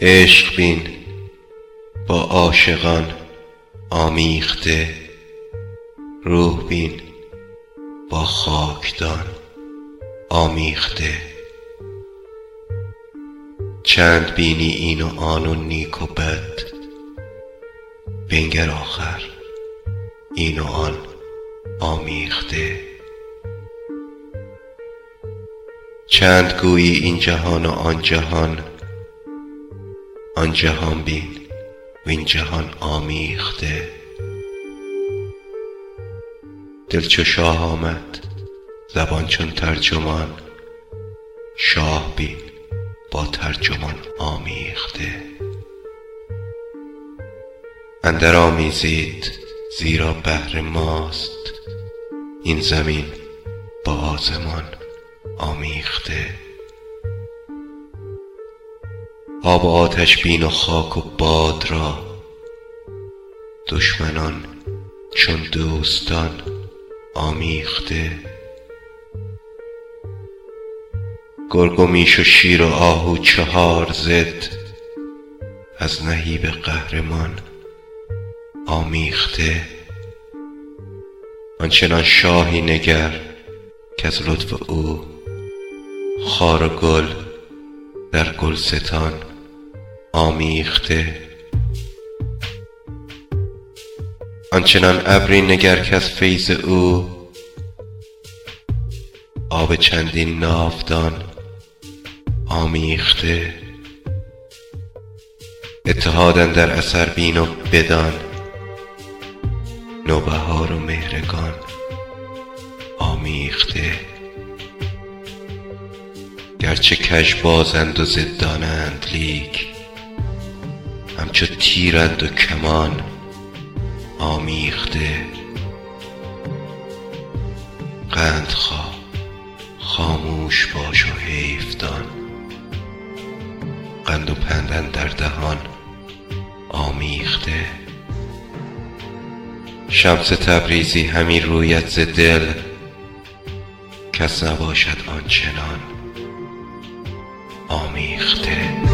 عشق بین با عاشقان آمیخته، روح بین با خاکدان آمیخته. چند بینی این و آن و نیک و بد، بنگر آخر این و آن آمیخته. چند گویی این جهان و آن جهان، آن جهان بین وین جهان آمیخته. دل چو شاه آمد زبان چون ترجمان، شاه بین با ترجمان آمیخته. اندر آمیزید زیرا بهر ماست، این زمین با آسمان آمیخته. آب و آتش بین و خاک و باد را، دشمنان چون دوستان آمیخته. گرگ و میش و شیر و آهو چهار ضد، از نهیب قهرمان آمیخته. آنچنان شاهی نگر کز لطف او، خار و گل در گلستان آمیخته. آنچنان ابری نگر کز فیض او، آب چندین ناودان آمیخته. اتحاد اندر اثر بین و بدان، نوبهار و مهرگان آمیخته. گرچه کژ بازند و ضدانند لیک، همچو تیرند و کمان آمیخته. قند خواه خاموش باش و حیف دان، قند و پند اندر دهان آمیخته. شمس تبریزی همی روید ز دل، کس نباشد آنچنان آمیخته.